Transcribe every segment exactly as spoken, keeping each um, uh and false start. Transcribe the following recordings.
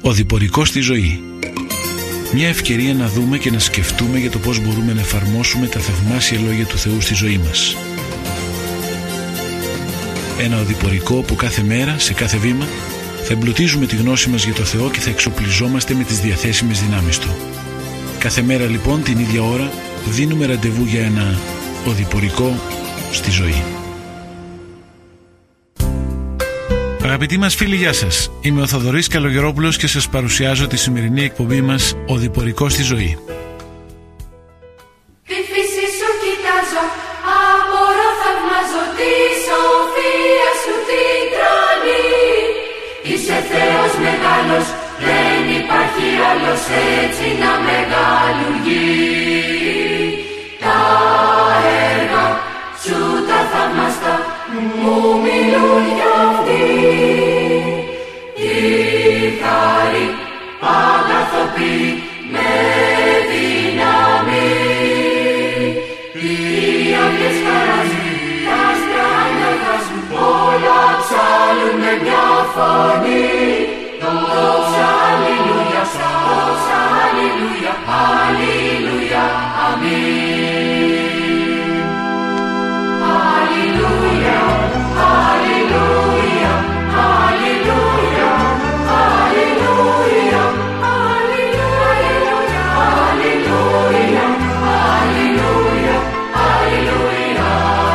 Ο διπορικός στη ζωή. Μια ευκαιρία να δούμε και να σκεφτούμε για το πώς μπορούμε να εφαρμόσουμε τα θαυμάσια λόγια του Θεού στη ζωή μας. Ένα οδηπορικό που κάθε μέρα, σε κάθε βήμα, θα εμπλουτίζουμε τη γνώση μας για το Θεό και θα εξοπλιζόμαστε με τις διαθέσιμες δυνάμεις Του. Κάθε μέρα λοιπόν την ίδια ώρα δίνουμε ραντεβού για ένα οδηπορικό στη ζωή. Αγαπητοί μας φίλοι, γεια σας. Είμαι ο Θοδωρής Καλογερόπουλος και σας παρουσιάζω τη σημερινή εκπομπή μας «Οδηπορικό στη ζωή». Τη φύση σου κοιτάζω, απορώ θαυμάζω, τη σοφία σου την τρώνει. Είσαι Θεός μεγάλος, δεν υπάρχει άλλος έτσι να μεγαλουργεί. Τα έργα σου τα θαυμαστά μου μιλούν για αυτή. Η χάρη αγαθοποιεί με δύναμη. Οι άγγελες χαράζουν, τα άστρα αγκαλιάζουν, όλα ψάλλουν με μια φωνή. Δόξα, αλληλούια, δόξα, αλληλούια, αλληλούια, αμήν. Αλληλούια, αλληλούια, αλληλούια, αλληλούια, αλληλούια, αλληλούια, αλληλούια, αλληλούια.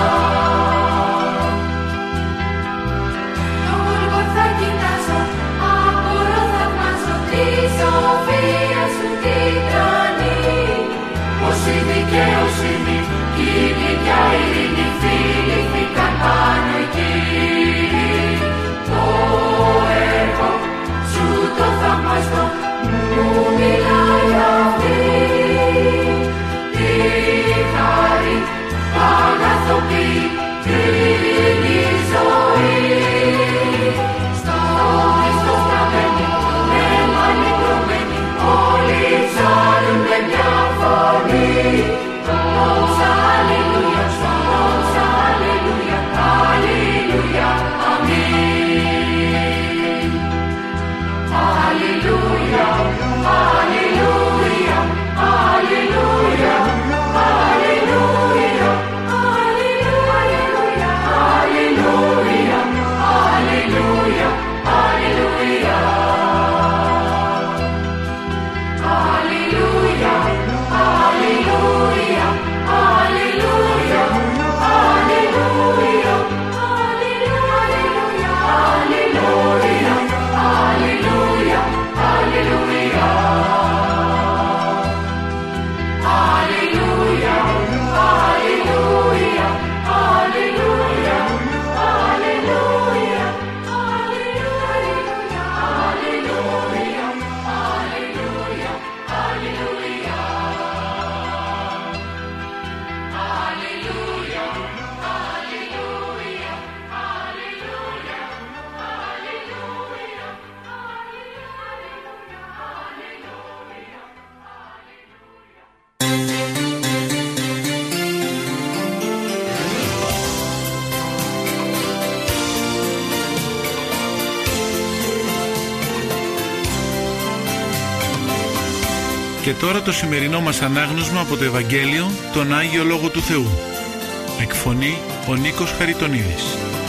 Το Γολγοθά κοιτάζω, απορώ θαυμάζω, τη σοφία σου την τρώνει. Πως η δικαιοσύνη κι η γλυκιά ειρήνη φιλήθηκαν πάνω εκεί. Το έργο σου το θαυμαστό μου μιλάει αυτή. Τη χάρη αγαθοποιεί την ζωή. Στο Χριστό σταμένη, με μάλλη τρομένη, όλοι ψάλλουν με μια φωνή. Δόξα, αλληλούια, δόξα, αλληλούια, αλληλούια, αμήν. Αλληλούια, αλληλούια, αλληλούια, αλληλούια, αλληλούια, αλληλούια, αλληλούια, αλληλούια. Αλληλούια, αλληλούια, αλληλούια, αλληλούια, αλληλούια, αλληλούια, αλληλούια. Αλληλούια, αλληλούια, αλληλούια, αλληλούια, αλληλούια, αλληλούια, αλληλούια. Και τώρα το σημερινό μας ανάγνωσμα από το Ευαγγέλιο, τον Άγιο Λόγο του Θεού. Εκφωνεί ο Νίκος Χαριτονίδης.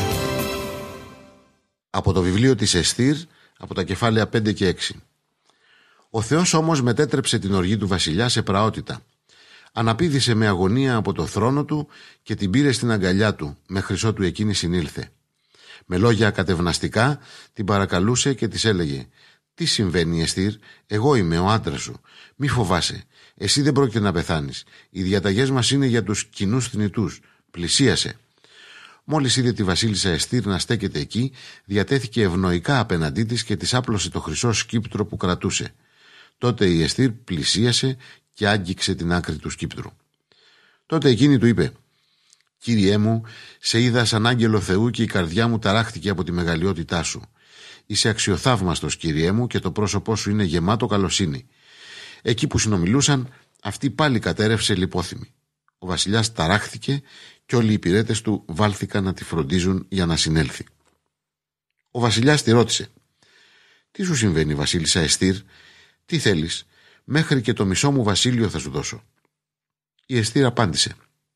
Από το βιβλίο της Εστήρ, από τα κεφάλαια πέντε και έξι. Ο Θεός όμως μετέτρεψε την οργή του βασιλιά σε πραότητα. Αναπήδησε με αγωνία από το θρόνο του και την πήρε στην αγκαλιά του, μέχρι ότου εκείνη συνήλθε. Με λόγια κατευναστικά την παρακαλούσε και της έλεγε: «Τι συμβαίνει, Εστήρ, εγώ είμαι ο άντρας σου. Μη φοβάσαι, εσύ δεν πρόκειται να πεθάνεις. Οι διαταγές μας είναι για τους κοινούς θνητούς. Πλησίασε». Μόλις είδε τη βασίλισσα Εστήρ να στέκεται εκεί, διατέθηκε ευνοϊκά απέναντί της και της άπλωσε το χρυσό σκύπτρο που κρατούσε. Τότε η Εστήρ πλησίασε και άγγιξε την άκρη του σκύπτρου. Τότε εκείνη του είπε: «Κύριέ μου, σε είδα σαν άγγελο Θεού και η καρδιά μου ταράχτηκε από τη μεγαλειότητά σου. Είσαι αξιοθαύμαστος, Κύριέ μου, και το πρόσωπό σου είναι γεμάτο καλοσύνη». Εκεί που συνομιλούσαν, αυτή πάλι κατέρευσε λιπόθυμη. Ο βασιλιάς ταράχθηκε και όλοι οι υπηρέτες του βάλθηκαν να τη φροντίζουν για να συνέλθει. Ο βασιλιάς τη ρώτησε: «Τι σου συμβαίνει, βασίλισσα Εστίρ? Τι θέλεις? Μέχρι και το μισό μου βασίλειο θα σου δώσω». Η Εστίρ απάντησε: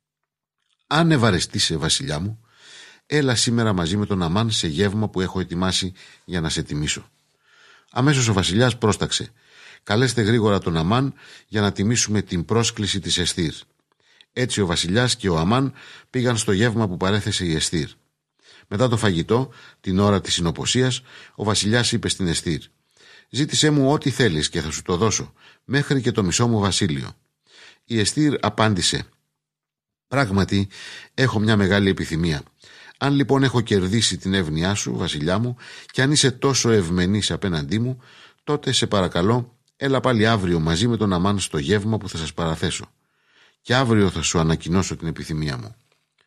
«Αν ευαρεστείσαι, βασιλιά μου, έλα σήμερα μαζί με τον Αμάν σε γεύμα που έχω ετοιμάσει για να σε τιμήσω». Αμέσως ο βασιλιάς πρόσταξε: «Καλέστε γρήγορα τον Αμάν για να τιμήσουμε την πρόσκληση της Εστίρ». Έτσι ο βασιλιάς και ο Αμάν πήγαν στο γεύμα που παρέθεσε η Εστίρ. Μετά το φαγητό, την ώρα της συνοποσίας, ο βασιλιάς είπε στην Εστίρ: «Ζήτησέ μου ό,τι θέλεις και θα σου το δώσω, μέχρι και το μισό μου βασίλειο». Η Εστίρ απάντησε: «Πράγματι, έχω μια μεγάλη επιθυμία. Αν λοιπόν έχω κερδίσει την εύνοιά σου, βασιλιά μου, και αν είσαι τόσο ευμενής απέναντί μου, τότε σε παρακαλώ, έλα πάλι αύριο μαζί με τον Αμάν στο γεύμα που θα σας παραθέσω. Και αύριο θα σου ανακοινώσω την επιθυμία μου».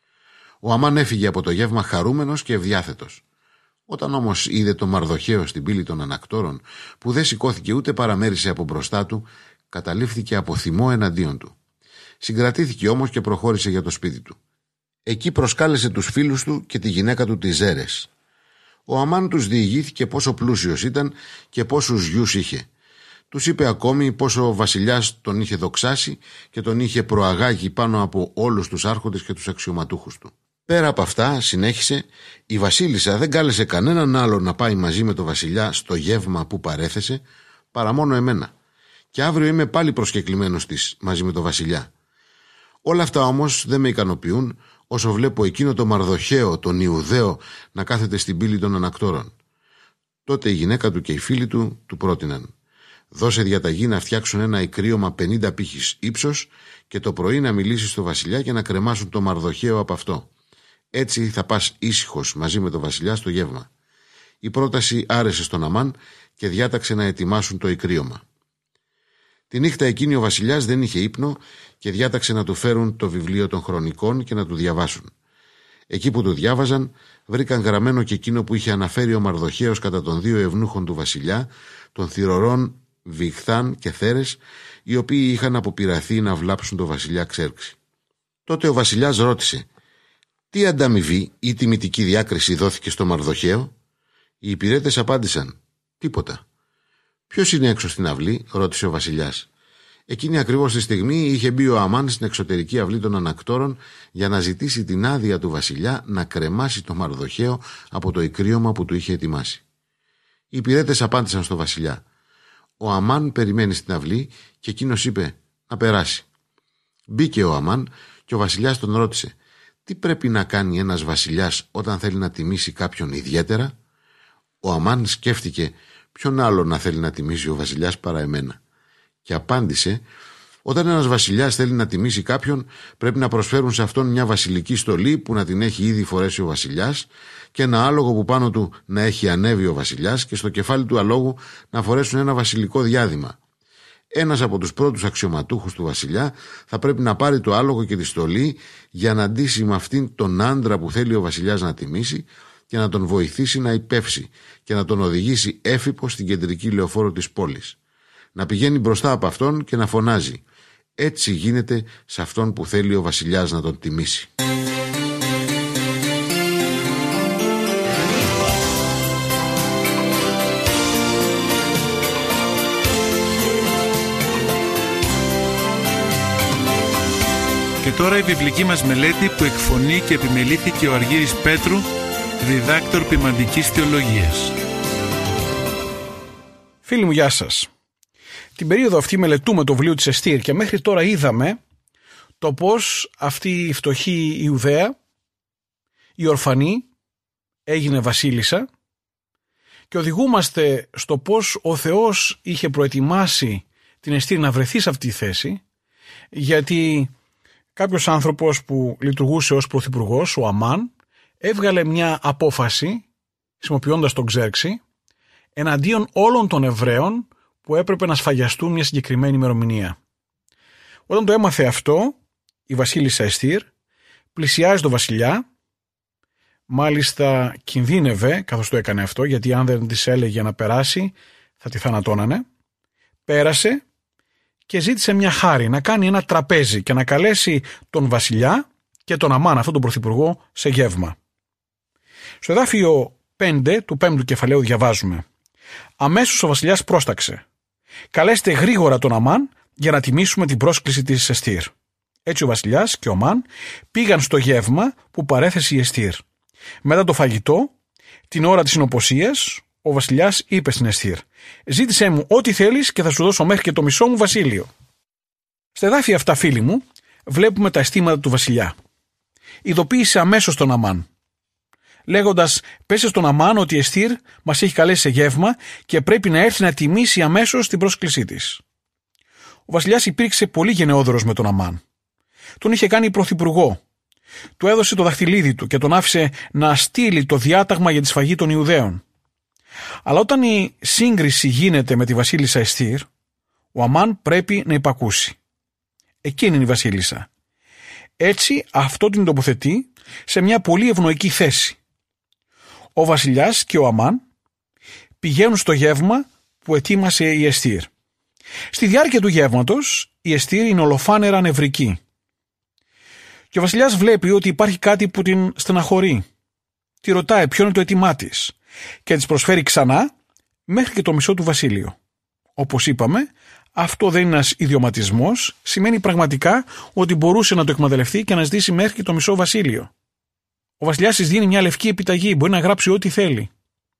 Ο Αμάν έφυγε από το γεύμα χαρούμενος και ευδιάθετος. Όταν όμως είδε το Μαρδοχαίο στην πύλη των ανακτόρων, που δεν σηκώθηκε ούτε παραμέρισε από μπροστά του, καταλήφθηκε από θυμό εναντίον του. Συγκρατήθηκε όμως και προχώρησε για το σπίτι του. Εκεί προσκάλεσε τους φίλους του και τη γυναίκα του τη Ζέρες. Ο Αμάν τους διηγήθηκε πόσο πλούσιος ήταν και πόσους γιους είχε. Τους είπε ακόμη πόσο ο βασιλιάς τον είχε δοξάσει και τον είχε προαγάγει πάνω από όλους τους άρχοντες και τους αξιωματούχους του. Πέρα από αυτά, συνέχισε, η βασίλισσα δεν κάλεσε κανέναν άλλο να πάει μαζί με τον βασιλιά στο γεύμα που παρέθεσε, παρά μόνο εμένα. Και αύριο είμαι πάλι προσκεκλημένος της μαζί με τον βασιλιά. Όλα αυτά όμως δεν με ικανοποιούν όσο βλέπω εκείνο το Μαρδοχαίο, τον Ιουδαίο, να κάθεται στην πύλη των ανακτόρων. Τότε η γυναίκα του και οι φίλοι του του πρότειναν: «Δώσε διαταγή να φτιάξουν ένα ικρίωμα πενήντα πύχης ύψος και το πρωί να μιλήσει στο βασιλιά και να κρεμάσουν το Μαρδοχαίο από αυτό. Έτσι θα πας ήσυχος μαζί με τον βασιλιά στο γεύμα». Η πρόταση άρεσε στον Αμάν και διάταξε να ετοιμάσουν το ικρίωμα. Τη νύχτα εκείνη ο βασιλιάς δεν είχε ύπνο και διάταξε να του φέρουν το βιβλίο των χρονικών και να του διαβάσουν. Εκεί που του διάβαζαν, βρήκαν γραμμένο και εκείνο που είχε αναφέρει ο Μαρδοχαίος κατά των δύο ευνούχων του βασιλιά, των θυρωρών Βιγθάν και Θέρες, οι οποίοι είχαν αποπειραθεί να βλάψουν τον βασιλιά Ξέρξη. Τότε ο βασιλιάς ρώτησε: «Τι ανταμοιβή ή τιμητική διάκριση δόθηκε στο Μαρδοχαίο?» Οι υπηρέτες απάντησαν: «Τίποτα». «Ποιος είναι έξω στην αυλή?» ρώτησε ο βασιλιάς. Εκείνη ακριβώς τη στιγμή είχε μπει ο Αμάν στην εξωτερική αυλή των ανακτόρων για να ζητήσει την άδεια του βασιλιά να κρεμάσει το Μαρδοχαίο από το ικρίωμα που του είχε ετοιμάσει. Οι υπηρέτες απάντησαν στο βασιλιά: «Ο Αμάν περιμένει στην αυλή», και εκείνος είπε: «Να περάσει». Μπήκε ο Αμάν και ο βασιλιάς τον ρώτησε: «Τι πρέπει να κάνει ένας βασιλιάς όταν θέλει να τιμήσει κάποιον ιδιαίτερα?» Ο Αμάν σκέφτηκε ποιον άλλο να θέλει να τιμήσει ο βασιλιάς παρά εμένα, και απάντησε: «Όταν ένας βασιλιάς θέλει να τιμήσει κάποιον, πρέπει να προσφέρουν σε αυτόν μια βασιλική στολή που να την έχει ήδη φορέσει ο βασιλιάς και ένα άλογο που πάνω του να έχει ανέβει ο βασιλιάς και στο κεφάλι του αλόγου να φορέσουν ένα βασιλικό διάδημα. Ένας από τους πρώτους αξιωματούχους του βασιλιά θα πρέπει να πάρει το άλογο και τη στολή για να ντύσει με αυτήν τον άντρα που θέλει ο βασιλιάς να τιμήσει και να τον βοηθήσει να υπεύσει και να τον οδηγήσει έφυπο στην κεντρική λεωφόρο της πόλης. Να πηγαίνει μπροστά από αυτόν και να φωνάζει: Έτσι γίνεται σε αυτόν που θέλει ο βασιλιάς να τον τιμήσει». Και τώρα η βιβλική μας μελέτη που εκφωνεί και επιμελήθηκε ο Αργύρης Πέτρου, διδάκτορ ποιμαντικής θεολογίας. Φίλοι μου, γεια σας. Την περίοδο αυτή μελετούμε το βιβλίο της Εστίρ και μέχρι τώρα είδαμε το πώς αυτή η φτωχή Ιουδαία, η ορφανή, έγινε βασίλισσα, και οδηγούμαστε στο πώς ο Θεός είχε προετοιμάσει την Εστίρ να βρεθεί σε αυτή τη θέση, γιατί κάποιος άνθρωπος που λειτουργούσε ως πρωθυπουργός, ο Αμάν, έβγαλε μια απόφαση, χρησιμοποιώντας τον Ξέρξη, εναντίον όλων των Εβραίων που έπρεπε να σφαγιαστούν μια συγκεκριμένη ημερομηνία. Όταν το έμαθε αυτό, η βασίλισσα Εστίρ πλησιάζει τον βασιλιά, μάλιστα κινδύνευε καθώς το έκανε αυτό, γιατί αν δεν της έλεγε να περάσει θα τη θανατώνανε. Πέρασε και ζήτησε μια χάρη, να κάνει ένα τραπέζι και να καλέσει τον βασιλιά και τον Αμάν, αυτόν τον πρωθυπουργό, σε γεύμα. Στο εδάφιο πέντε του πέμπτου κεφαλαίου διαβάζουμε: Αμέσως ο βασιλιάς πρόσταξε: «Καλέστε γρήγορα τον Αμάν για να τιμήσουμε την πρόσκληση της Εστίρ». Έτσι ο βασιλιάς και ο Αμάν πήγαν στο γεύμα που παρέθεσε η Εστίρ. Μετά το φαγητό, την ώρα της συνοποσίας, ο βασιλιάς είπε στην Εστίρ: «Ζήτησέ μου ό,τι θέλεις και θα σου δώσω μέχρι και το μισό μου βασίλειο». Στα εδάφια αυτά, φίλοι μου, βλέπουμε τα αισθήματα του βασιλιά. Ειδοποίησε αμέσως τον Αμάν, λέγοντας: «Πέσε στον Αμάν ότι η Εστίρ μας έχει καλέσει σε γεύμα και πρέπει να έρθει να τιμήσει αμέσως την πρόσκλησή της». Ο βασιλιάς υπήρξε πολύ γενναιόδωρος με τον Αμάν. Τον είχε κάνει πρωθυπουργό. Του έδωσε το δαχτυλίδι του και τον άφησε να στείλει το διάταγμα για τη σφαγή των Ιουδαίων. Αλλά όταν η σύγκριση γίνεται με τη βασίλισσα Εστίρ, ο Αμάν πρέπει να υπακούσει. Εκείνη είναι η βασίλισσα. Έτσι αυτό την τοποθετεί σε μια πολύ ευνοϊκή θέση. Ο βασιλιάς και ο Αμάν πηγαίνουν στο γεύμα που ετοίμασε η Εστίρ. Στη διάρκεια του γεύματος η Εστίρ είναι ολοφάνερα νευρική. Και ο βασιλιάς βλέπει ότι υπάρχει κάτι που την στεναχωρεί. Τη ρωτάει ποιο είναι το αίτημά της και της προσφέρει ξανά μέχρι και το μισό του βασίλειο. Όπως είπαμε, αυτό δεν είναι ένας ιδιωματισμός, σημαίνει πραγματικά ότι μπορούσε να το εκμεταλλευτεί και να ζητήσει μέχρι και το μισό βασίλειο. Ο βασιλιάς της δίνει μια λευκή επιταγή, μπορεί να γράψει ό,τι θέλει.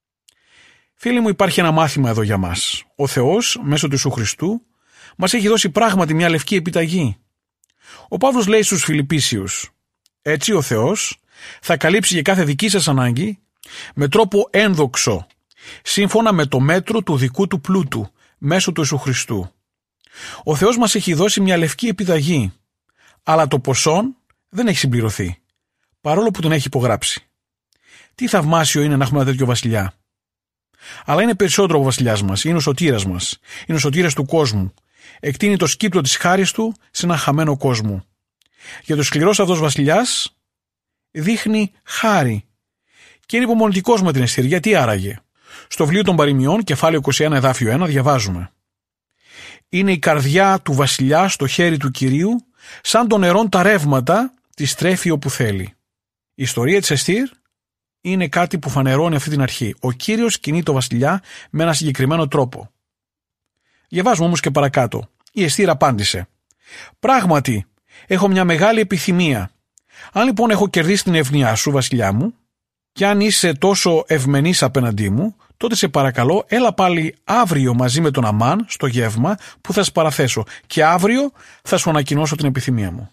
Φίλοι μου, υπάρχει ένα μάθημα εδώ για μας. Ο Θεός, μέσω του Ιησού Χριστού, μας έχει δώσει πράγματι μια λευκή επιταγή. Ο Παύλος λέει στους Φιλιππίσιους: «Έτσι ο Θεός θα καλύψει για κάθε δική σας ανάγκη με τρόπο ένδοξο, σύμφωνα με το μέτρο του δικού του πλούτου, μέσω του Ιησού Χριστού». Ο Θεός μας έχει δώσει μια λευκή επιταγή, αλλά το ποσόν δεν έχει συμπληρωθεί, παρόλο που τον έχει υπογράψει. Τι θαυμάσιο είναι να έχουμε ένα τέτοιο βασιλιά. Αλλά είναι περισσότερο από ο βασιλιάς μας, είναι ο σωτήρας μας, είναι ο σωτήρας του κόσμου. Εκτείνει το σκύπτο της χάρης του σε ένα χαμένο κόσμο. Για το σκληρός αυτός βασιλιάς δείχνει χάρη και είναι υπομονητικός με την Εστίρ. Γιατί άραγε? Στο βιβλίο των Παροιμιών, κεφάλαιο είκοσι ένα, εδάφιο ένα, διαβάζουμε: «Είναι η καρδιά του βασιλιά στο χέρι του Κυρίου, σαν των νερών τα ρεύματα τη στρέφει όπου θέλει». Η ιστορία της Εστίρ είναι κάτι που φανερώνει αυτή την αρχή. Ο Κύριος κινεί το βασιλιά με ένα συγκεκριμένο τρόπο. Διαβάζουμε όμως και παρακάτω. Η Εστίρ απάντησε: «Πράγματι, έχω μια μεγάλη επιθυμία. Αν λοιπόν έχω κερδίσει την ευνοιά σου, βασιλιά μου, και αν είσαι τόσο ευμενής απέναντί μου, τότε σε παρακαλώ, έλα πάλι αύριο μαζί με τον Αμάν στο γεύμα που θα σας παραθέσω και αύριο θα σου ανακοινώσω την επιθυμία μου».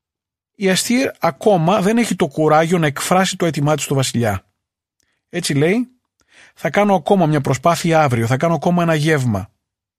Η Εστίρ ακόμα δεν έχει το κουράγιο να εκφράσει το αίτημά της στο βασιλιά. Έτσι λέει: «Θα κάνω ακόμα μια προσπάθεια αύριο, θα κάνω ακόμα ένα γεύμα.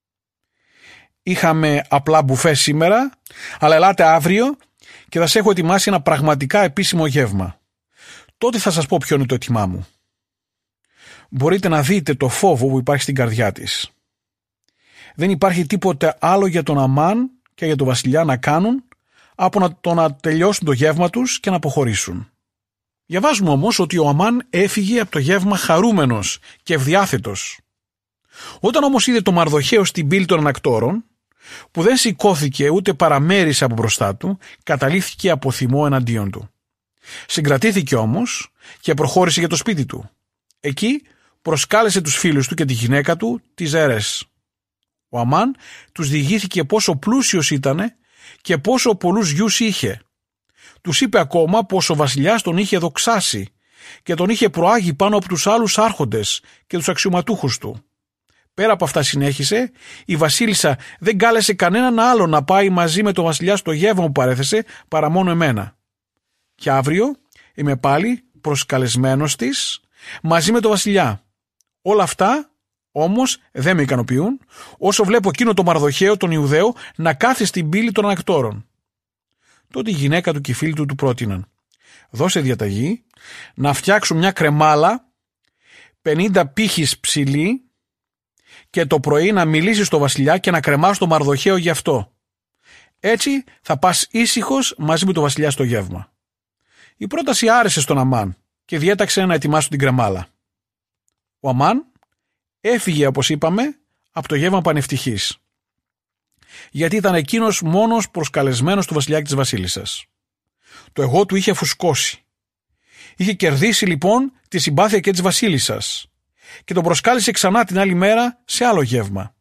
Είχαμε απλά μπουφέ σήμερα, αλλά ελάτε αύριο και θα σε έχω ετοιμάσει ένα πραγματικά επίσημο γεύμα. Τότε θα σας πω ποιο είναι το αίτημά μου». Μπορείτε να δείτε το φόβο που υπάρχει στην καρδιά της. Δεν υπάρχει τίποτε άλλο για τον Αμάν και για τον βασιλιά να κάνουν από να το να τελειώσουν το γεύμα τους και να αποχωρήσουν. Διαβάζουμε όμως ότι ο Αμάν έφυγε από το γεύμα χαρούμενος και ευδιάθετος. Όταν όμως είδε το Μαρδοχαίο στην πύλη των ανακτόρων, που δεν σηκώθηκε ούτε παραμέρισε από μπροστά του, καταλήφθηκε από θυμό εναντίον του. Συγκρατήθηκε όμως και προχώρησε για το σπίτι του. Εκεί προσκάλεσε τους φίλους του και τη γυναίκα του, τη Ζερές. Ο Αμάν τους διηγήθηκε πόσο πλούσιος ήτανε και πόσο πολλούς γιους είχε. Τους είπε ακόμα πως ο βασιλιάς τον είχε δοξάσει και τον είχε προάγει πάνω από τους άλλους άρχοντες και τους αξιωματούχους του. Πέρα από αυτά, συνέχισε, η βασίλισσα δεν κάλεσε κανέναν άλλο να πάει μαζί με τον βασιλιά στο γεύμα που παρέθεσε παρά μόνο εμένα. Και αύριο είμαι πάλι προσκαλεσμένος της μαζί με τον βασιλιά. Όλα αυτά όμως δεν με ικανοποιούν όσο βλέπω εκείνο το Μαρδοχαίο τον Ιουδαίο να κάθει στην πύλη των ανακτόρων. Τότε η γυναίκα του και οι φίλοι του του πρότειναν: «Δώσε διαταγή να φτιάξουν μια κρεμάλα πενήντα πύχης ψηλή και το πρωί να μιλήσει στο βασιλιά και να κρεμάσει το Μαρδοχαίο γι' αυτό. Έτσι θα πας ήσυχος μαζί με τον βασιλιά στο γεύμα». Η πρόταση άρεσε στον Αμάν και διέταξε να ετοιμάσουν την κρεμάλα. Ο Αμάν έφυγε, όπως είπαμε, από το γεύμα πανευτυχής, γιατί ήταν εκείνος μόνος προσκαλεσμένος του βασιλιά και της βασίλισσας. Το εγώ του είχε φουσκώσει. Είχε κερδίσει λοιπόν τη συμπάθεια και της βασίλισσας και τον προσκάλεσε ξανά την άλλη μέρα σε άλλο γεύμα.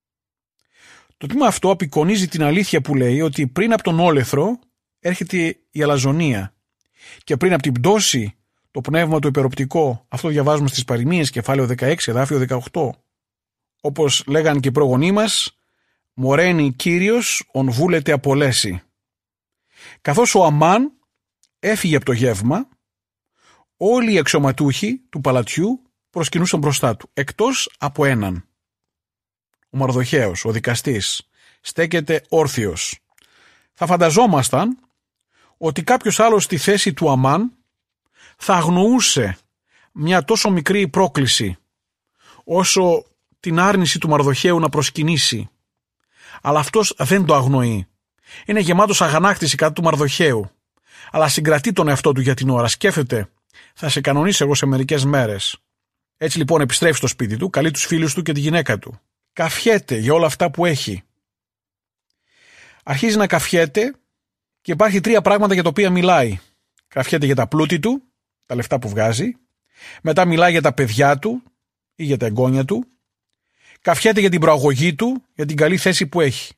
Το τμήμα αυτό απεικονίζει την αλήθεια που λέει ότι πριν από τον όλεθρο έρχεται η αλαζονία και πριν από την πτώση το πνεύμα το υπεροπτικό. Αυτό διαβάζουμε στις Παροιμίες, κεφάλαιο δεκαέξι, εδάφιο δεκαοκτώ. Όπως λέγαν και οι προγονείς μας, «Μοραίνει Κύριος, ον βούλεται απολέσει». Καθώς ο Αμάν έφυγε από το γεύμα, όλοι οι αξιωματούχοι του παλατιού προσκυνούσαν μπροστά του, εκτός από έναν. Ο Μαρδοχέος, ο δικαστής, στέκεται όρθιος. Θα φανταζόμασταν ότι κάποιος άλλος στη θέση του Αμάν θα αγνοούσε μια τόσο μικρή πρόκληση όσο την άρνηση του Μαρδοχαίου να προσκυνήσει. Αλλά αυτός δεν το αγνοεί. Είναι γεμάτος αγανάκτηση κατά του Μαρδοχαίου, αλλά συγκρατεί τον εαυτό του για την ώρα. Σκέφτεται, θα σε κανονίσω εγώ σε μερικές μέρες. Έτσι λοιπόν επιστρέφει στο σπίτι του, καλεί τους φίλους του και τη γυναίκα του. Καφιέται για όλα αυτά που έχει. Αρχίζει να καφιέται και υπάρχει τρία πράγματα για τα οποία μιλάει. Καφιέται για τα πλούτη του, τα λεφτά που βγάζει. Μετά μιλάει για τα παιδιά του ή για τα εγγόνια του. Καφιέται για την προαγωγή του, για την καλή θέση που έχει.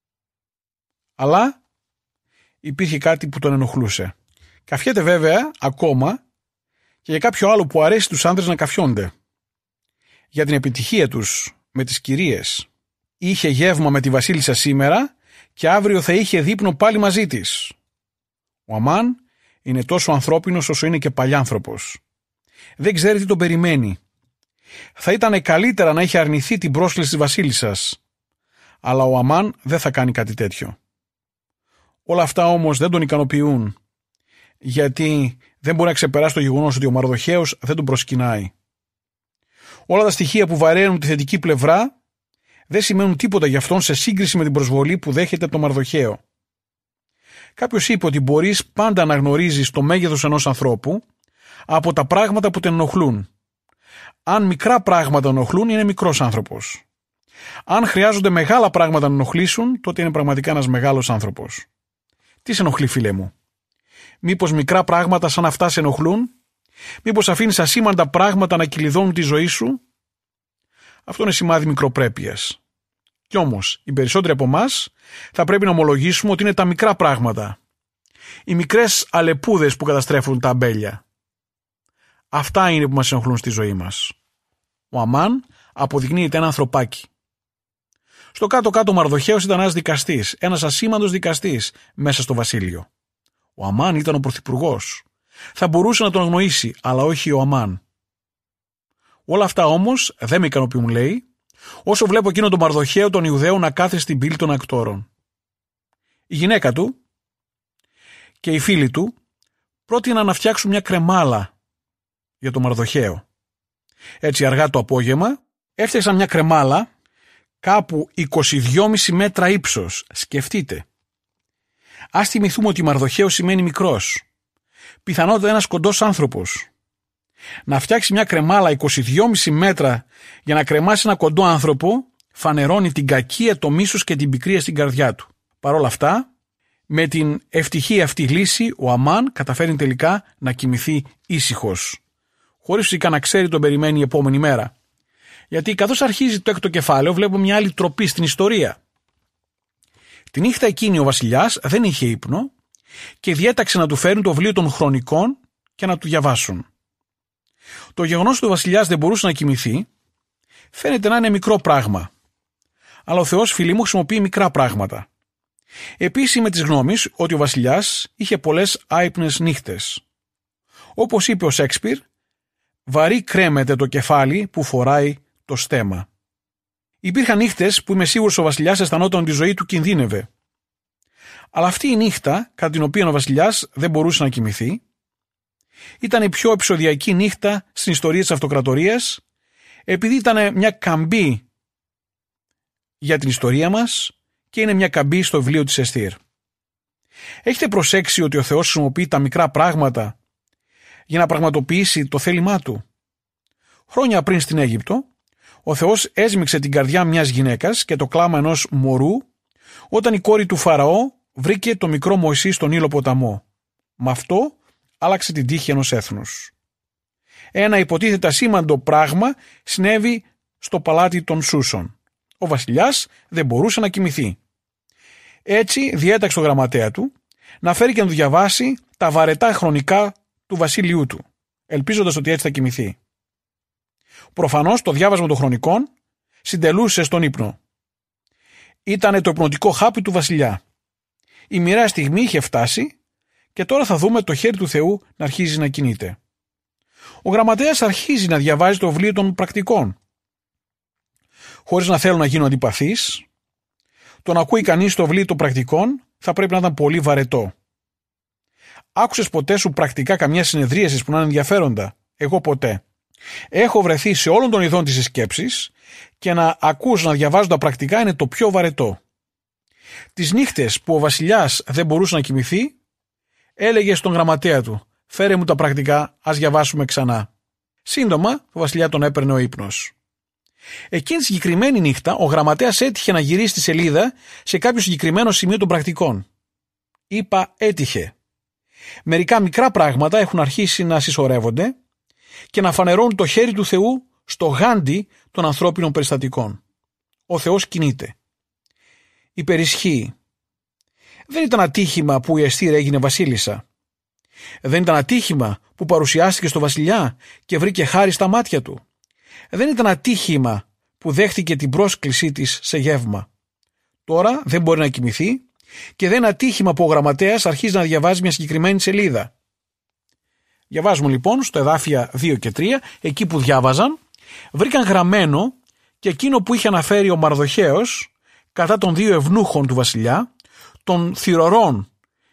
Αλλά υπήρχε κάτι που τον ενοχλούσε. Καφιέται βέβαια ακόμα και για κάποιο άλλο που αρέσει τους άνδρες να καφιόνται. Για την επιτυχία τους με τις κυρίες. Είχε γεύμα με τη βασίλισσα σήμερα και αύριο θα είχε δείπνο πάλι μαζί της. Ο Αμάν είναι τόσο ανθρώπινος όσο είναι και παλιάνθρωπος. Δεν ξέρει τι τον περιμένει. Θα ήταν καλύτερα να είχε αρνηθεί την πρόσκληση της βασίλισσας. Αλλά ο Αμάν δεν θα κάνει κάτι τέτοιο. Όλα αυτά όμως δεν τον ικανοποιούν, γιατί δεν μπορεί να ξεπεράσει το γεγονός ότι ο Μαρδοχαίος δεν τον προσκυνάει. Όλα τα στοιχεία που βαραίνουν τη θετική πλευρά δεν σημαίνουν τίποτα για αυτόν σε σύγκριση με την προσβολή που δέχεται από τον Μαρδοχαίο. Κάποιος είπε ότι μπορείς πάντα να γνωρίζεις το μέγεθος ενός ανθρώπου από τα πράγματα που τον ενοχλούν. Αν μικρά πράγματα ενοχλούν, είναι μικρός άνθρωπος. Αν χρειάζονται μεγάλα πράγματα να ενοχλήσουν, τότε είναι πραγματικά ένας μεγάλος άνθρωπος. Τι σε ενοχλεί, φίλε μου? Μήπως μικρά πράγματα σαν αυτά σε ενοχλούν? Μήπως αφήνεις ασήμαντα πράγματα να κυλιδώνουν τη ζωή σου? Αυτό είναι σημάδι μικροπρέπειας. Κι όμως, οι περισσότεροι από εμάς θα πρέπει να ομολογήσουμε ότι είναι τα μικρά πράγματα. Οι μικρές αλεπούδες που καταστρέφουν τα αμπέλια. Αυτά είναι που μας ενοχλούν στη ζωή μας. Ο Αμάν αποδεικνύεται ένα ανθρωπάκι. Στο κάτω-κάτω ο Μαρδοχαίος ήταν ένας δικαστής, ένας ασήμαντος δικαστής μέσα στο βασίλειο. Ο Αμάν ήταν ο πρωθυπουργός. Θα μπορούσε να τον αγνοήσει, αλλά όχι ο Αμάν. Όλα αυτά όμως δεν με ικανοποιούν, λέει, όσο βλέπω εκείνο τον Μαρδοχαίο τον Ιουδαίο να κάθεται στην πύλη των ακτόρων. Η γυναίκα του και οι φίλοι του πρότειναν να φτιάξουν μια κρεμάλα για τον Μαρδοχαίο. Έτσι αργά το απόγευμα έφτιαξαν μια κρεμάλα κάπου είκοσι δυόμισι μέτρα ύψος. Σκεφτείτε. Ας θυμηθούμε ότι Μαρδοχαίος σημαίνει μικρός. Πιθανότατα ένας κοντός άνθρωπος. Να φτιάξει μια κρεμάλα είκοσι δυόμισι μέτρα για να κρεμάσει ένα κοντό άνθρωπο φανερώνει την κακία, το μίσος και την πικρία στην καρδιά του. Παρ' όλα αυτά, με την ευτυχή αυτή λύση, ο Αμάν καταφέρνει τελικά να κοιμηθεί ήσυχος, χωρίς φυσικά να ξέρει τον περιμένει η επόμενη μέρα. Γιατί καθώς αρχίζει το έκτο κεφάλαιο, βλέπουμε μια άλλη τροπή στην ιστορία. Τη νύχτα εκείνη ο βασιλιάς δεν είχε ύπνο και διέταξε να του φέρουν το βιβλίο των χρονικών και να του διαβάσουν. Το γεγονός ότι ο βασιλιάς δεν μπορούσε να κοιμηθεί φαίνεται να είναι μικρό πράγμα. Αλλά ο Θεός, φίλοι μου, χρησιμοποιεί μικρά πράγματα. Επίσης είμαι της γνώμης ότι ο βασιλιάς είχε πολλές άυπνες νύχτες. Όπως είπε ο Σέξπιρ, βαρύ κρέμεται το κεφάλι που φοράει το στέμμα. Υπήρχαν νύχτες που είμαι σίγουρος ο βασιλιάς αισθανόταν ότι η ζωή του κινδύνευε. Αλλά αυτή η νύχτα, κατά την οποία ο βασιλιάς δεν μπορούσε να κοιμηθεί, ήταν η πιο επεισοδιακή νύχτα στην ιστορία της αυτοκρατορίας, επειδή ήταν μια καμπή για την ιστορία μας και είναι μια καμπή στο βιβλίο της Εστίρ. Έχετε προσέξει ότι ο Θεός χρησιμοποιεί τα μικρά πράγματα για να πραγματοποιήσει το θέλημά του? Χρόνια πριν στην Αίγυπτο, ο Θεός έσμιξε την καρδιά μιας γυναίκας και το κλάμα ενός μωρού όταν η κόρη του Φαραώ βρήκε το μικρό Μωυσή στον Νείλο ποταμό. Με αυτό άλλαξε την τύχη ενός έθνους. ένα υποτίθεται ασήμαντο πράγμα συνέβη στο παλάτι των Σούσων. Ο βασιλιάς δεν μπορούσε να κοιμηθεί. Έτσι διέταξε το γραμματέα του να φέρει και να του διαβάσει τα βαρετά χρονικά του βασίλειού του, ελπίζοντας ότι έτσι θα κοιμηθεί. Προφανώς το διάβασμα των χρονικών συντελούσε στον ύπνο. Ήτανε το υπνοτικό χάπι του βασιλιά. Η μοιραία στιγμή είχε φτάσει και τώρα θα δούμε το χέρι του Θεού να αρχίζει να κινείται. Ο γραμματέας αρχίζει να διαβάζει το βιβλίο των πρακτικών. Χωρίς να θέλω να γίνω αντιπαθής, το να ακούει κανείς το βιβλίο των πρακτικών θα πρέπει να ήταν πολύ βαρετό. Άκουσες ποτέ σου πρακτικά καμιά συνεδρίαση που να είναι ενδιαφέροντα? Εγώ ποτέ. Έχω βρεθεί σε όλων των ειδών της σκέψης και να ακούς να διαβάζουν τα πρακτικά είναι το πιο βαρετό. Τις νύχτες που ο βασιλιάς δεν μπορούσε να κοιμηθεί, έλεγε στον γραμματέα του: «Φέρε μου τα πρακτικά, ας διαβάσουμε ξανά». Σύντομα, ο βασιλιά τον έπαιρνε ο ύπνος. Εκείνη τη συγκεκριμένη νύχτα, ο γραμματέας έτυχε να γυρίσει τη σελίδα σε κάποιο συγκεκριμένο σημείο των πρακτικών. Είπα έτυχε. Μερικά μικρά πράγματα έχουν αρχίσει να συσσωρεύονται και να φανερώνουν το χέρι του Θεού στο γάντι των ανθρώπινων περιστατικών. Ο Θεός κινείται. Υπερισχύει. Δεν ήταν ατύχημα που η Εστήρ έγινε βασίλισσα. Δεν ήταν ατύχημα που παρουσιάστηκε στο βασιλιά και βρήκε χάρη στα μάτια του. Δεν ήταν ατύχημα που δέχτηκε την πρόσκλησή της σε γεύμα. Τώρα δεν μπορεί να κοιμηθεί και δεν είναι ατύχημα που ο γραμματέας αρχίζει να διαβάζει μια συγκεκριμένη σελίδα. Διαβάζουμε λοιπόν στο εδάφια δύο και τρία, εκεί που διάβαζαν, βρήκαν γραμμένο και εκείνο που είχε αναφέρει ο Μαρδοχέος κατά των δύο ευνούχων του βασιλιά, των θυρωρών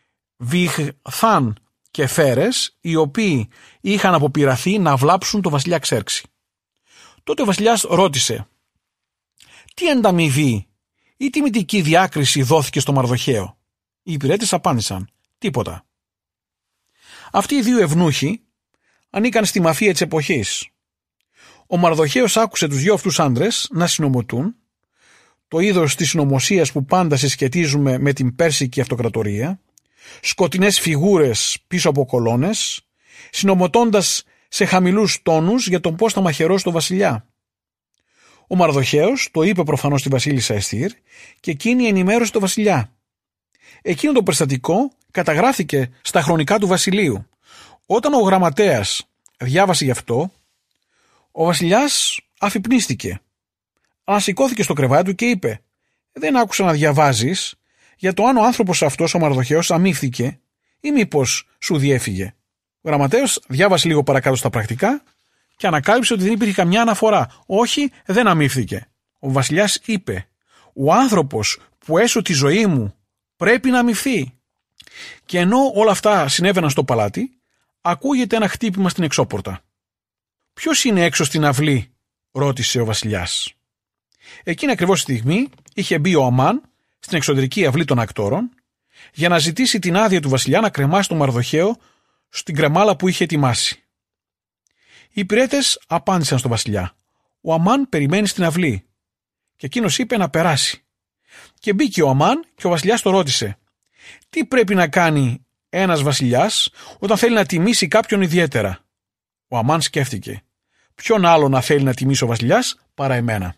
Βιγθάν και Φέρες, οι οποίοι είχαν αποπειραθεί να βλάψουν τον βασιλιά Ξέρξη. Τότε ο βασιλιάς ρώτησε: «Τι ανταμοιβή ή τιμητική διάκριση δόθηκε στο Μαρδοχαίο?» Οι υπηρέτες απάντησαν: «Τίποτα». Αυτοί οι δύο ευνούχοι ανήκαν στη μαφία της εποχής. Ο Μαρδοχαίος άκουσε τους δυο αυτούς άντρες να συνομωτούν, το είδος της συνωμοσίας που πάντα συσχετίζουμε με την Πέρσικη Αυτοκρατορία, σκοτεινές φιγούρες πίσω από κολόνες, συνομωτώντας σε χαμηλούς τόνους για τον πώς θα μαχαιρώσει τον βασιλιά. Ο Μαρδοχαίος το είπε προφανώς στη βασίλισσα Εστήρ και εκείνη ενημέρωσε τον βασιλιά. Εκείνο το περιστατικό καταγράφηκε στα χρονικά του βασιλείου. Όταν ο γραμματέας διάβασε γι' αυτό, ο βασιλιάς αφυπνίστηκε. Ανασηκώθηκε στο κρεβάτι του και είπε: «Δεν άκουσα να διαβάζεις για το αν ο άνθρωπος αυτός, ο Μαρδοχαίος, αμύφθηκε ή μήπως σου διέφυγε». Ο γραμματέας διάβασε λίγο παρακάτω στα πρακτικά και ανακάλυψε ότι δεν υπήρχε καμιά αναφορά. Όχι, δεν αμύφθηκε. Ο βασιλιάς είπε: «Ο άνθρωπος που έσω τη ζωή μου πρέπει να αμυφθεί». Και ενώ όλα αυτά συνέβαιναν στο παλάτι, ακούγεται ένα χτύπημα στην εξώπορτα. «Ποιος είναι έξω στην αυλή?» ρώτησε ο βασιλιάς. Εκείνη ακριβώς τη στιγμή είχε μπει ο Αμάν στην εξωτερική αυλή των ακτόρων για να ζητήσει την άδεια του βασιλιά να κρεμάσει τον Μαρδοχαίο στην κρεμάλα που είχε ετοιμάσει. Οι υπηρέτες απάντησαν στον βασιλιά: «Ο Αμάν περιμένει στην αυλή». Και εκείνος είπε να περάσει. Και μπήκε ο Αμάν και ο βασιλιάς το ρώτησε: «Τι πρέπει να κάνει ένας βασιλιάς όταν θέλει να τιμήσει κάποιον ιδιαίτερα?» Ο Αμάν σκέφτηκε: «Ποιον άλλο να θέλει να τιμήσει ο βασιλιάς παρά εμένα?»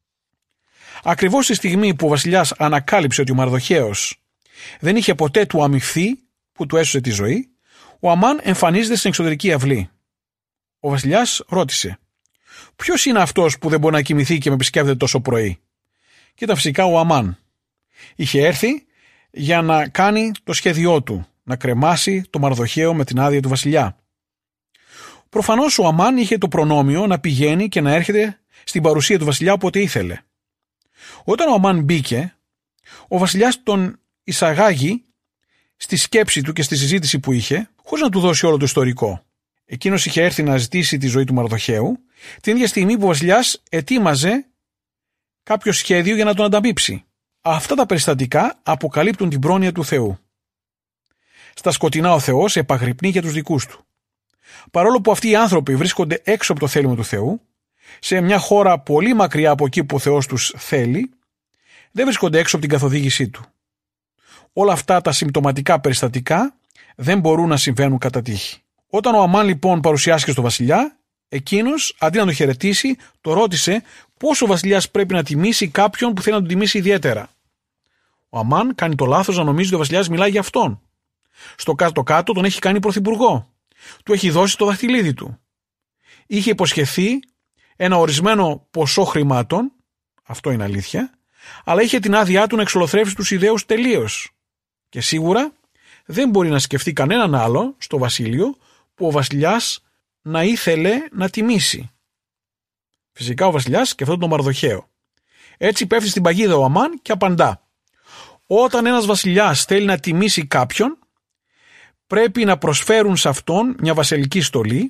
Ακριβώς τη στιγμή που ο βασιλιάς ανακάλυψε ότι ο Μαρδοχαίος δεν είχε ποτέ του αμυφθεί που του έσωσε τη ζωή, ο Αμάν εμφανίζεται στην εξωτερική αυλή. Ο βασιλιάς ρώτησε: «Ποιος είναι αυτός που δεν μπορεί να κοιμηθεί και με επισκέπτεται τόσο πρωί?» Και ήταν φυσικά ο Αμάν. Είχε έρθει για να κάνει το σχέδιό του, να κρεμάσει το Μαρδοχαίο με την άδεια του βασιλιά. Προφανώς ο Αμάν είχε το προνόμιο να πηγαίνει και να έρχεται στην παρουσία του βασιλιά όποτε ήθελε. Όταν ο Αμάν μπήκε, ο βασιλιάς τον εισαγάγει στη σκέψη του και στη συζήτηση που είχε, χωρίς να του δώσει όλο το ιστορικό. Εκείνος είχε έρθει να ζητήσει τη ζωή του Μαρδοχαίου, την ίδια στιγμή που ο βασιλιάς ετοίμαζε κάποιο σχέδιο για να τον ανταμείψει. Αυτά τα περιστατικά αποκαλύπτουν την πρόνοια του Θεού. Στα σκοτεινά ο Θεός επαγρυπνεί για τους δικούς του. Παρόλο που αυτοί οι άνθρωποι βρίσκονται έξω από το θέλημα του Θεού, σε μια χώρα πολύ μακριά από εκεί που ο Θεός τους θέλει, δεν βρίσκονται έξω από την καθοδήγησή του. Όλα αυτά τα συμπτωματικά περιστατικά δεν μπορούν να συμβαίνουν κατά τύχη. Όταν ο Αμάν λοιπόν παρουσιάστηκε στο βασιλιά, Εκείνος, αντί να το χαιρετήσει, το ρώτησε πώς ο βασιλιάς πρέπει να τιμήσει κάποιον που θέλει να τον τιμήσει ιδιαίτερα. Ο Αμάν κάνει το λάθος να νομίζει ότι ο βασιλιάς μιλάει για αυτόν. Στο κάτω-κάτω τον έχει κάνει πρωθυπουργό. Του έχει δώσει το δαχτυλίδι του. Είχε υποσχεθεί ένα ορισμένο ποσό χρημάτων, αυτό είναι αλήθεια, αλλά είχε την άδειά του να εξολοθρεύσει τους ιδέους τελείως. Και σίγουρα δεν μπορεί να σκεφτεί κανέναν άλλο στο βασίλειο που ο βασιλιάς να ήθελε να τιμήσει. Φυσικά ο βασιλιάς σκεφτόταν τον Μαρδοχαίο. Έτσι πέφτει στην παγίδα ο Αμάν και απαντά: όταν ένας βασιλιάς θέλει να τιμήσει κάποιον, πρέπει να προσφέρουν σε αυτόν μια βασιλική στολή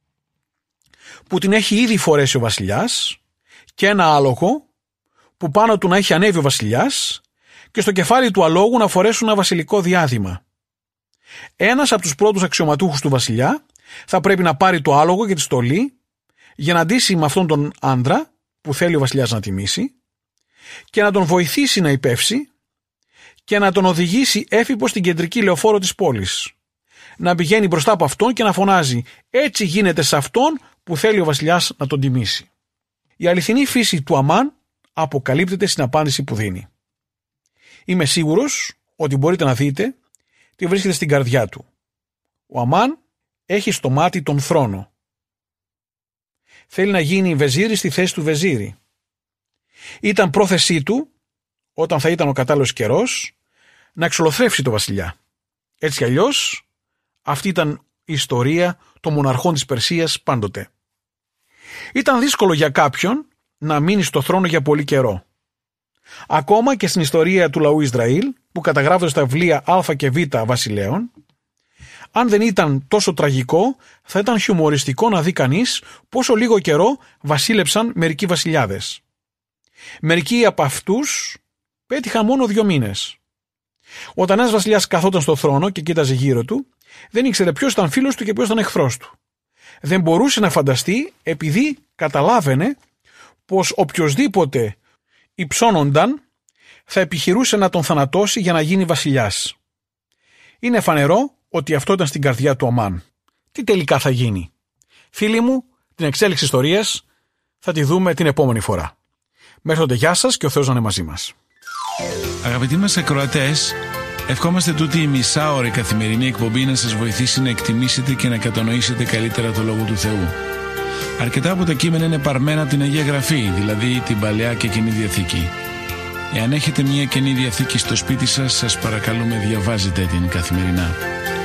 που την έχει ήδη φορέσει ο βασιλιάς και ένα άλογο που πάνω του να έχει ανέβει ο βασιλιάς και στο κεφάλι του αλόγου να φορέσουν ένα βασιλικό διάδημα. Ένας από τους πρώτους αξιωματούχους του βασιλιά θα πρέπει να πάρει το άλογο και τη στολή για να αντίσει με αυτόν τον άντρα που θέλει ο βασιλιάς να τιμήσει και να τον βοηθήσει να υπεύσει και να τον οδηγήσει έφυπος στην κεντρική λεωφόρο της πόλης. Να πηγαίνει μπροστά από αυτόν και να φωνάζει: έτσι γίνεται σε αυτόν που θέλει ο βασιλιάς να τον τιμήσει. Η αληθινή φύση του Αμάν αποκαλύπτεται στην απάντηση που δίνει. Είμαι σίγουρος ότι μπορείτε να δείτε τι βρίσκεται στην καρδιά του. Ο Αμάν έχει στο μάτι τον θρόνο. Θέλει να γίνει βεζίρι στη θέση του βεζίρι. Ήταν πρόθεσή του, όταν θα ήταν ο κατάλληλος καιρός, να εξολοθρεύσει το βασιλιά. Έτσι κι αλλιώς, αυτή ήταν η ιστορία των μοναρχών της Περσίας πάντοτε. Ήταν δύσκολο για κάποιον να μείνει στο θρόνο για πολύ καιρό. Ακόμα και στην ιστορία του λαού Ισραήλ, που καταγράφονται στα βιβλία Α και Β βασιλέων, αν δεν ήταν τόσο τραγικό, θα ήταν χιουμοριστικό να δει κανείς πόσο λίγο καιρό βασίλεψαν μερικοί βασιλιάδες. Μερικοί από αυτούς πέτυχαν μόνο δύο μήνες. Όταν ένας βασιλιάς καθόταν στο θρόνο και κοίταζε γύρω του, δεν ήξερε ποιος ήταν φίλος του και ποιος ήταν εχθρός του. Δεν μπορούσε να φανταστεί, επειδή καταλάβαινε πως οποιοσδήποτε υψώνονταν θα επιχειρούσε να τον θανατώσει για να γίνει βασιλιάς. Είναι φανερό ότι αυτό ήταν στην καρδιά του Αμάν. Τι τελικά θα γίνει? Φίλοι μου, την εξέλιξη ιστορίας θα τη δούμε την επόμενη φορά. Μέχρι τότε, γεια σας και ο Θεός να είναι μαζί μας. Αγαπητοί μας ακροατές, ευχόμαστε τούτη η μισάωρη καθημερινή εκπομπή να σας βοηθήσει να εκτιμήσετε και να κατανοήσετε καλύτερα το Λόγο του Θεού. Αρκετά από τα κείμενα είναι παρμένα από την Αγία Γραφή, δηλαδή την Παλαιά και Καινή Διαθήκη. Εάν έχετε μια Καινή Διαθήκη στο σπίτι σας, σας παρακαλούμε διαβάζετε την καθημερινά.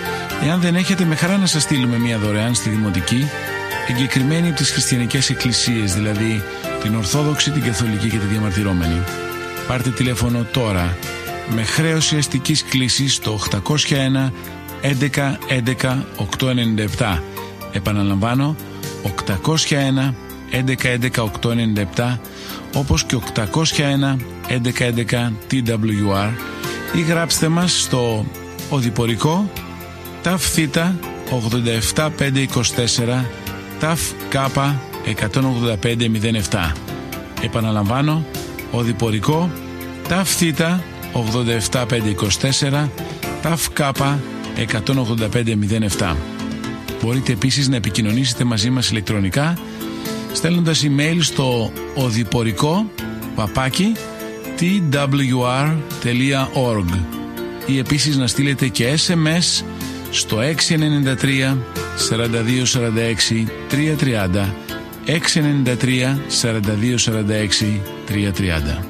Εάν δεν έχετε, με χαρά να σας στείλουμε μια δωρεάν στη Δημοτική, εγκεκριμένη από τις χριστιανικές εκκλησίες, δηλαδή την Ορθόδοξη, την Καθολική και τη Διαμαρτυρόμενη. Πάρτε τηλέφωνο τώρα με χρέωση αστικής κλήσης στο οκτακόσια ένα έντεκα έντεκα οκτακόσια ενενήντα επτά. Επαναλαμβάνω, οκτακόσια ένα έντεκα έντεκα οκτακόσια ενενήντα επτά, όπως και οκτακόσια ένα έντεκα έντεκα τι ντάμπλιου αρ, ή γράψτε μας στο οδηπορικό ταφ θήτα ογδόντα επτά πεντακόσια είκοσι τέσσερα ταφ κάπα εκατόν ογδόντα πέντε μηδέν επτά. Επαναλαμβάνω, οδηπορικό ταφ θήτα ογδόντα επτά πεντακόσια είκοσι τέσσερα ταφ κάπα εκατόν ογδόντα πέντε μηδέν επτά. Μπορείτε επίσης να επικοινωνήσετε μαζί μας ηλεκτρονικά στέλνοντας email στο οδηπορικό παπάκι τι ντάμπλιου αρ τελεία org ή επίσης να στείλετε και ες εμ ες στο έξι εννιά τρία σαράντα δύο σαράντα έξι τριακόσια τριάντα, έξι εννιά τρία σαράντα δύο σαράντα έξι τριακόσια τριάντα.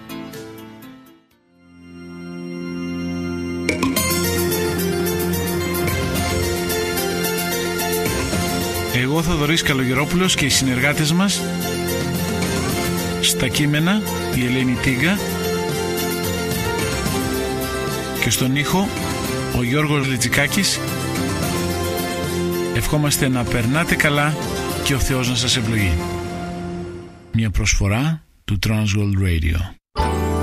Εγώ, Θοδωρής Καλογερόπουλος, και οι συνεργάτες μας στα κείμενα, η Ελένη Τίγκα, και στον ήχο ο Γιώργος Λιτζικάκης, ευχόμαστε να περνάτε καλά και ο Θεός να σας ευλογεί. Μια προσφορά του Transworld Radio.